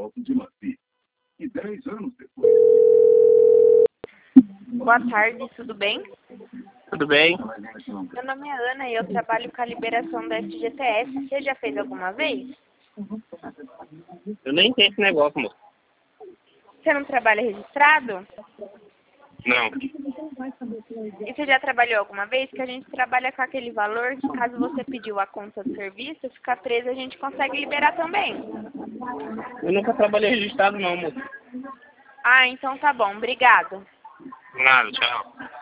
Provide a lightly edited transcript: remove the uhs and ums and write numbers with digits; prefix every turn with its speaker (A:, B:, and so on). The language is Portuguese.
A: golpe de Maci. E 10 anos depois...
B: Boa tarde, tudo bem?
C: Tudo bem?
B: Meu nome é Ana e eu trabalho com a liberação do FGTS. Você já fez alguma vez?
C: Eu nem tenho esse negócio, moço.
B: Você não trabalha registrado?
C: Não.
B: E você já trabalhou alguma vez? Que a gente trabalha com aquele valor que caso você pediu a conta do serviço, ficar preso, a gente consegue liberar também.
C: Eu nunca trabalhei registrado não, moço.
B: Ah, então tá bom. Obrigado.
C: Nada, tchau.